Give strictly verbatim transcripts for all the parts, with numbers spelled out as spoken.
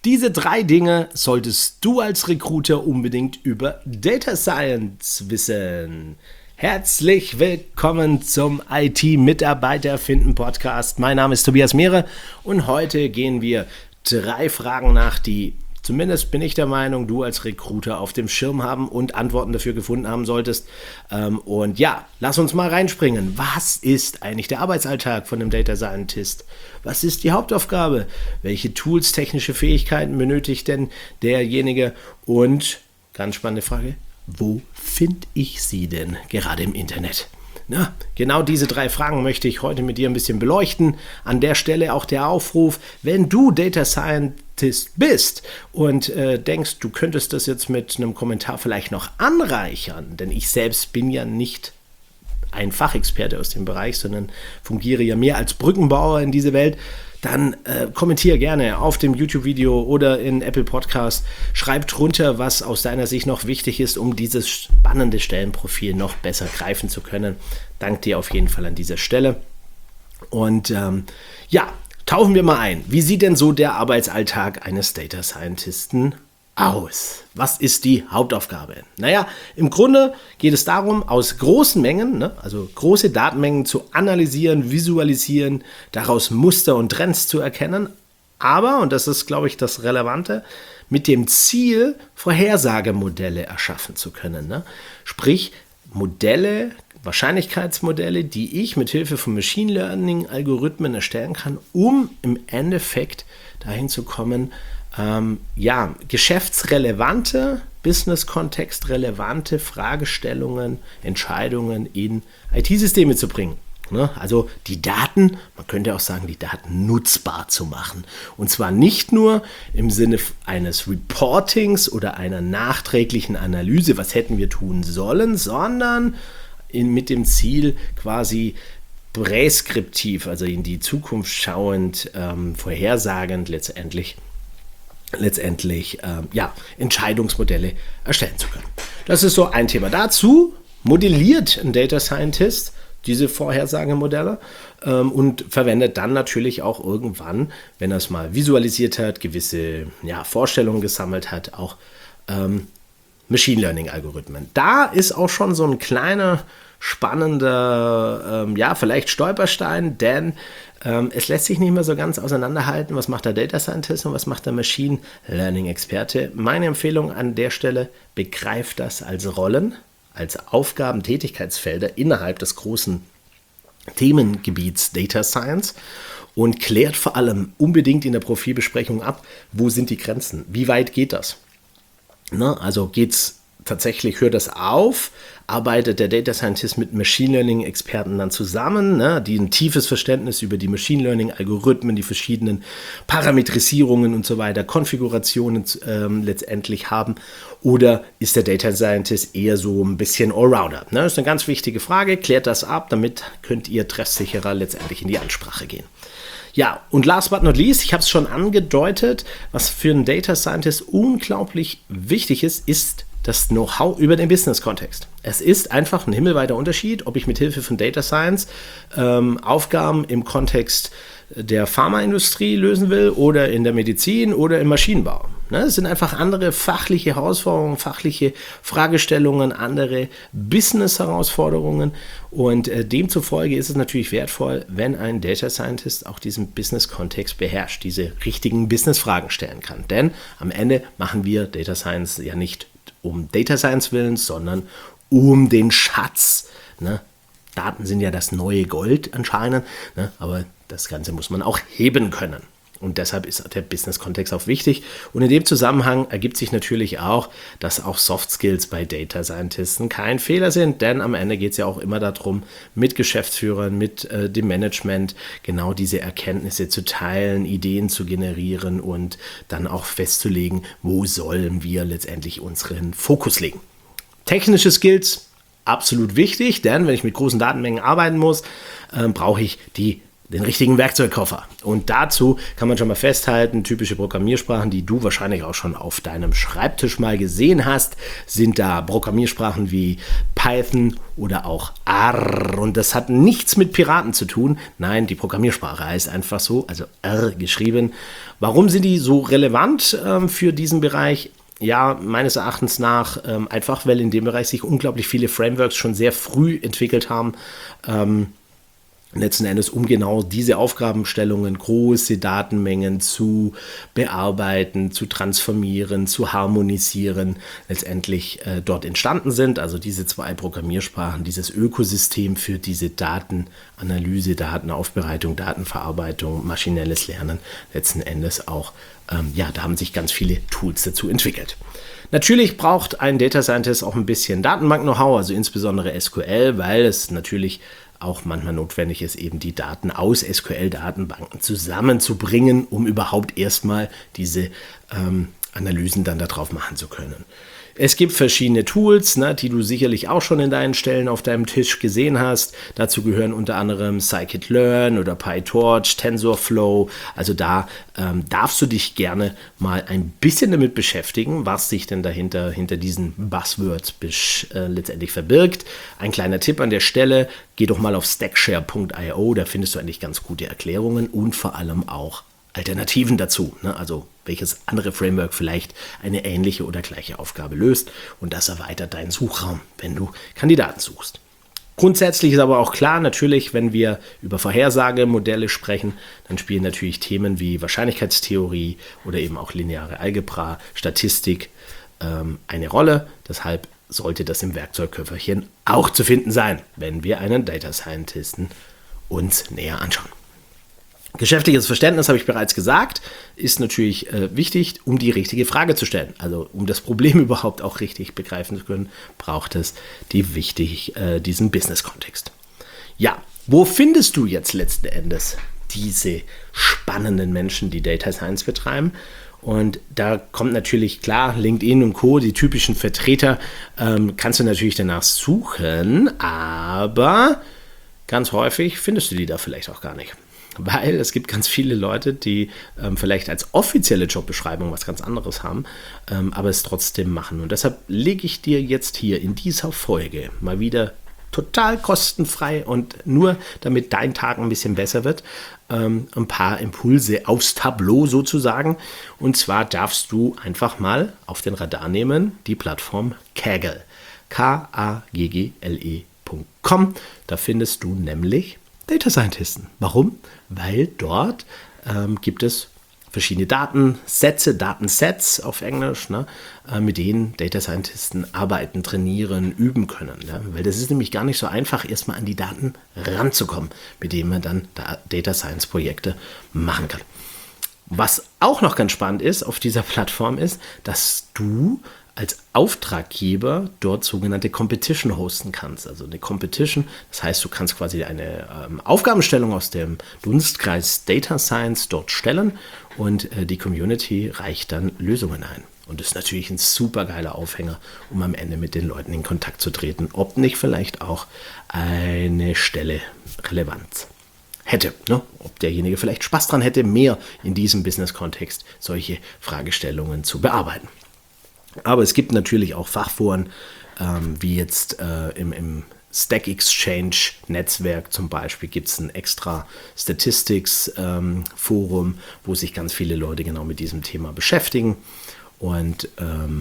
Diese drei Dinge solltest du als Recruiter unbedingt über Data Science wissen. Herzlich willkommen zum I T-Mitarbeiter finden Podcast. Mein Name ist Tobias Mehre und heute gehen wir drei Fragen nach, die zumindest bin ich der Meinung, du als Recruiter auf dem Schirm haben und Antworten dafür gefunden haben solltest. Und ja, lass uns mal reinspringen. Was ist eigentlich der Arbeitsalltag von einem Data Scientist? Was ist die Hauptaufgabe? Welche Tools, technische Fähigkeiten benötigt denn derjenige? Und, ganz spannende Frage, wo finde ich sie denn gerade im Internet? Na, genau diese drei Fragen möchte ich heute mit dir ein bisschen beleuchten. An der Stelle auch der Aufruf, wenn du Data Scientist bist und äh, denkst, du könntest das jetzt mit einem Kommentar vielleicht noch anreichern, denn ich selbst bin ja nicht ein Fachexperte aus dem Bereich, sondern fungiere ja mehr als Brückenbauer in diese Welt, dann äh, kommentiere gerne auf dem YouTube-Video oder in Apple Podcast. Schreib drunter, was aus deiner Sicht noch wichtig ist, um dieses spannende Stellenprofil noch besser greifen zu können. Danke dir auf jeden Fall an dieser Stelle. Und ähm, ja, tauchen wir mal ein. Wie sieht denn so der Arbeitsalltag eines Data Scientisten aus? Was ist die Hauptaufgabe? Naja, im Grunde geht es darum, aus großen Mengen, ne, also große Datenmengen zu analysieren, visualisieren, daraus Muster und Trends zu erkennen, aber, und das ist, glaube ich, das Relevante, mit dem Ziel, Vorhersagemodelle erschaffen zu können. Ne? Sprich, Modelle, Wahrscheinlichkeitsmodelle, die ich mit Hilfe von Machine Learning-Algorithmen erstellen kann, um im Endeffekt dahin zu kommen, Ähm, ja, geschäftsrelevante, business-kontextrelevante Fragestellungen, Entscheidungen in I T-Systeme zu bringen. Ne? Also die Daten, man könnte auch sagen, die Daten nutzbar zu machen. Und zwar nicht nur im Sinne eines Reportings oder einer nachträglichen Analyse, was hätten wir tun sollen, sondern in, mit dem Ziel quasi präskriptiv, also in die Zukunft schauend, ähm, vorhersagend letztendlich letztendlich ähm, ja, Entscheidungsmodelle erstellen zu können. Das ist so ein Thema. Dazu modelliert ein Data Scientist diese Vorhersagemodelle ähm, und verwendet dann natürlich auch irgendwann, wenn er es mal visualisiert hat, gewisse ja, Vorstellungen gesammelt hat, auch ähm, Machine Learning Algorithmen. Da ist auch schon so ein kleiner spannender, ähm, ja, vielleicht Stolperstein, denn ähm, es lässt sich nicht mehr so ganz auseinanderhalten, was macht der Data Scientist und was macht der Machine Learning Experte. Meine Empfehlung an der Stelle, begreift das als Rollen, als Aufgaben, Tätigkeitsfelder innerhalb des großen Themengebiets Data Science und klärt vor allem unbedingt in der Profilbesprechung ab, wo sind die Grenzen, wie weit geht das? Na, also geht es tatsächlich, hört das auf, arbeitet der Data Scientist mit Machine Learning Experten dann zusammen, ne, die ein tiefes Verständnis über die Machine Learning Algorithmen, die verschiedenen Parametrisierungen und so weiter, Konfigurationen ähm, letztendlich haben, oder ist der Data Scientist eher so ein bisschen Allrounder? Ne? Das ist eine ganz wichtige Frage, klärt das ab, damit könnt ihr treffsicherer letztendlich in die Ansprache gehen. Ja, und last but not least, ich habe es schon angedeutet, was für einen Data Scientist unglaublich wichtig ist, ist das Know-how über den Business-Kontext. Es ist einfach ein himmelweiter Unterschied, ob ich mit Hilfe von Data Science ähm, Aufgaben im Kontext der Pharmaindustrie lösen will oder in der Medizin oder im Maschinenbau. Ne, es sind einfach andere fachliche Herausforderungen, fachliche Fragestellungen, andere Business-Herausforderungen und äh, demzufolge ist es natürlich wertvoll, wenn ein Data Scientist auch diesen Business-Kontext beherrscht, diese richtigen Business-Fragen stellen kann. Denn am Ende machen wir Data Science ja nicht um Data Science willens, sondern um den Schatz. Ne? Daten sind ja das neue Gold anscheinend, ne? Aber das Ganze muss man auch heben können. Und deshalb ist der Business-Kontext auch wichtig. Und in dem Zusammenhang ergibt sich natürlich auch, dass auch Soft Skills bei Data Scientisten kein Fehler sind, denn am Ende geht es ja auch immer darum, mit Geschäftsführern, mit äh, dem Management genau diese Erkenntnisse zu teilen, Ideen zu generieren und dann auch festzulegen, wo sollen wir letztendlich unseren Fokus legen. Technische Skills, absolut wichtig, denn wenn ich mit großen Datenmengen arbeiten muss, äh, brauche ich die den richtigen Werkzeugkoffer. Und dazu kann man schon mal festhalten, typische Programmiersprachen, die du wahrscheinlich auch schon auf deinem Schreibtisch mal gesehen hast, sind da Programmiersprachen wie Python oder auch R. Und das hat nichts mit Piraten zu tun. Nein, die Programmiersprache heißt einfach so, also R geschrieben. Warum sind die so relevant ähm, für diesen Bereich? Ja, meines Erachtens nach ähm, einfach, weil in dem Bereich sich unglaublich viele Frameworks schon sehr früh entwickelt haben, ähm, letzten Endes, um genau diese Aufgabenstellungen, große Datenmengen zu bearbeiten, zu transformieren, zu harmonisieren, letztendlich äh, dort entstanden sind. Also diese zwei Programmiersprachen, dieses Ökosystem für diese Datenanalyse, Datenaufbereitung, Datenverarbeitung, maschinelles Lernen, letzten Endes auch, ähm, ja, da haben sich ganz viele Tools dazu entwickelt. Natürlich braucht ein Data Scientist auch ein bisschen Datenbank-Know-how, also insbesondere S Q L, weil es natürlich auch manchmal notwendig ist, eben die Daten aus S Q L-Datenbanken zusammenzubringen, um überhaupt erstmal diese ähm, Analysen dann darauf machen zu können. Es gibt verschiedene Tools, ne, die du sicherlich auch schon in deinen Stellen auf deinem Tisch gesehen hast. Dazu gehören unter anderem Scikit-Learn oder PyTorch, TensorFlow. Also da ähm, darfst du dich gerne mal ein bisschen damit beschäftigen, was sich denn dahinter hinter diesen Buzzwords äh, letztendlich verbirgt. Ein kleiner Tipp an der Stelle, geh doch mal auf stackshare punkt i o, da findest du eigentlich ganz gute Erklärungen und vor allem auch Alternativen dazu, ne? Also welches andere Framework vielleicht eine ähnliche oder gleiche Aufgabe löst, und das erweitert deinen Suchraum, wenn du Kandidaten suchst. Grundsätzlich ist aber auch klar, natürlich, wenn wir über Vorhersagemodelle sprechen, dann spielen natürlich Themen wie Wahrscheinlichkeitstheorie oder eben auch lineare Algebra, Statistik ähm, eine Rolle. Deshalb sollte das im Werkzeugköfferchen auch zu finden sein, wenn wir einen Data Scientisten uns näher anschauen. Geschäftliches Verständnis, habe ich bereits gesagt, ist natürlich äh, wichtig, um die richtige Frage zu stellen. Also um das Problem überhaupt auch richtig begreifen zu können, braucht es die wichtig, äh, diesen Business-Kontext. Ja, wo findest du jetzt letzten Endes diese spannenden Menschen, die Data Science betreiben? Und da kommt natürlich klar, LinkedIn und Co., die typischen Vertreter, ähm, kannst du natürlich danach suchen, aber ganz häufig findest du die da vielleicht auch gar nicht. Weil es gibt ganz viele Leute, die ähm, vielleicht als offizielle Jobbeschreibung was ganz anderes haben, ähm, aber es trotzdem machen. Und deshalb lege ich dir jetzt hier in dieser Folge mal wieder total kostenfrei und nur damit dein Tag ein bisschen besser wird, ähm, ein paar Impulse aufs Tableau sozusagen. Und zwar darfst du einfach mal auf den Radar nehmen die Plattform Kaggle. K A G G L E Punkt com. Da findest du nämlich Data Scientisten. Warum? Weil dort ähm, gibt es verschiedene Datensätze, Datensets auf Englisch, ne, äh, mit denen Data Scientisten arbeiten, trainieren, üben können. Ja? Weil das ist nämlich gar nicht so einfach, erstmal an die Daten ranzukommen, mit denen man dann da Data Science Projekte machen kann. Was auch noch ganz spannend ist auf dieser Plattform ist, dass du als Auftraggeber dort sogenannte Competition hosten kannst. Also eine Competition, das heißt, du kannst quasi eine ähm, Aufgabenstellung aus dem Dunstkreis Data Science dort stellen und äh, die Community reicht dann Lösungen ein. Und das ist natürlich ein super geiler Aufhänger, um am Ende mit den Leuten in Kontakt zu treten, ob nicht vielleicht auch eine Stelle Relevanz hätte, ne? Ob derjenige vielleicht Spaß dran hätte, mehr in diesem Business-Kontext solche Fragestellungen zu bearbeiten. Aber es gibt natürlich auch Fachforen, ähm, wie jetzt äh, im, im Stack Exchange Netzwerk zum Beispiel gibt es ein extra Statistics ähm, Forum, wo sich ganz viele Leute genau mit diesem Thema beschäftigen. Und ähm,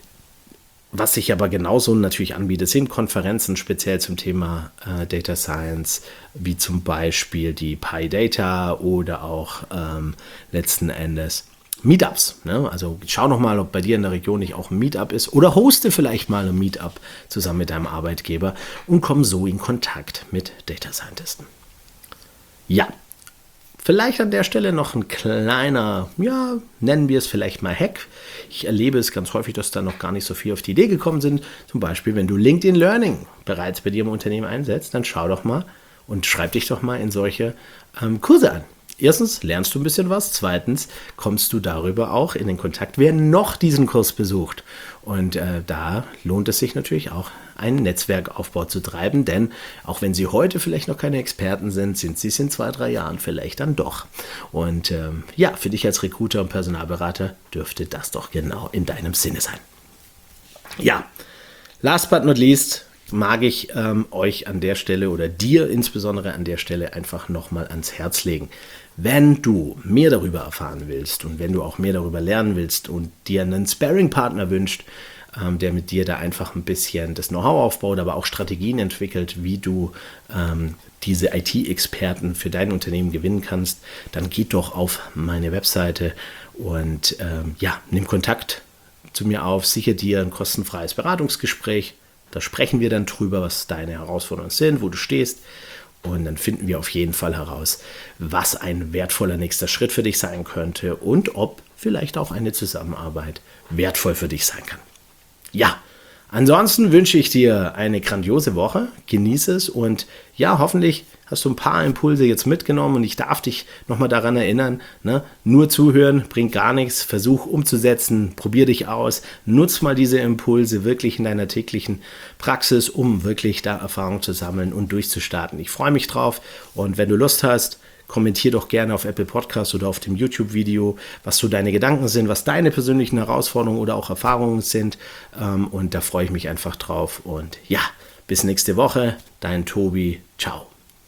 was sich aber genauso natürlich anbietet, sind Konferenzen speziell zum Thema äh, Data Science, wie zum Beispiel die PyData oder auch ähm, letzten Endes Meetups, ne? Also schau noch mal, ob bei dir in der Region nicht auch ein Meetup ist oder hoste vielleicht mal ein Meetup zusammen mit deinem Arbeitgeber und komm so in Kontakt mit Data Scientisten. Ja, vielleicht an der Stelle noch ein kleiner, ja, nennen wir es vielleicht mal Hack. Ich erlebe es ganz häufig, dass da noch gar nicht so viel auf die Idee gekommen sind. Zum Beispiel, wenn du LinkedIn Learning bereits bei dir im Unternehmen einsetzt, dann schau doch mal und schreib dich doch mal in solche ähm, Kurse an. Erstens lernst du ein bisschen was, zweitens kommst du darüber auch in den Kontakt, wer noch diesen Kurs besucht. Und äh, da lohnt es sich natürlich auch, einen Netzwerkaufbau zu treiben, denn auch wenn Sie heute vielleicht noch keine Experten sind, sind Sie es in zwei, drei Jahren vielleicht dann doch. Und ähm, ja, für dich als Recruiter und Personalberater dürfte das doch genau in deinem Sinne sein. Ja, last but not least mag ich ähm, euch an der Stelle oder dir insbesondere an der Stelle einfach nochmal ans Herz legen. Wenn du mehr darüber erfahren willst und wenn du auch mehr darüber lernen willst und dir einen Sparring-Partner wünscht, ähm, der mit dir da einfach ein bisschen das Know-how aufbaut, aber auch Strategien entwickelt, wie du ähm, diese I T-Experten für dein Unternehmen gewinnen kannst, dann geh doch auf meine Webseite und ähm, ja, nimm Kontakt zu mir auf, sichere dir ein kostenfreies Beratungsgespräch. Da sprechen wir dann drüber, was deine Herausforderungen sind, wo du stehst. Und dann finden wir auf jeden Fall heraus, was ein wertvoller nächster Schritt für dich sein könnte und ob vielleicht auch eine Zusammenarbeit wertvoll für dich sein kann. Ja, ansonsten wünsche ich dir eine grandiose Woche, genieße es und ja, hoffentlich hast du ein paar Impulse jetzt mitgenommen und ich darf dich nochmal daran erinnern, ne? Nur zuhören bringt gar nichts, versuch umzusetzen, probier dich aus, nutz mal diese Impulse wirklich in deiner täglichen Praxis, um wirklich da Erfahrung zu sammeln und durchzustarten. Ich freue mich drauf und wenn du Lust hast, kommentier doch gerne auf Apple Podcasts oder auf dem YouTube-Video, was so deine Gedanken sind, was deine persönlichen Herausforderungen oder auch Erfahrungen sind und da freue ich mich einfach drauf und ja, bis nächste Woche, dein Tobi, ciao.